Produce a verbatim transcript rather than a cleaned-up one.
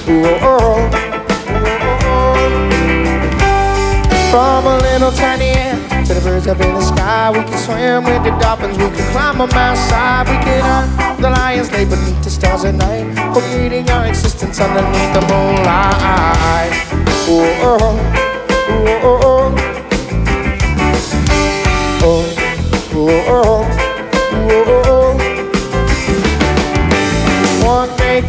Ooh, oh, oh. From a little tiny ant to the birds up in the sky, we can swim with the dolphins, we can climb a mountainside, we can hunt the lions, lay beneath the stars at night, creating our existence underneath the moonlight. Ooh, oh.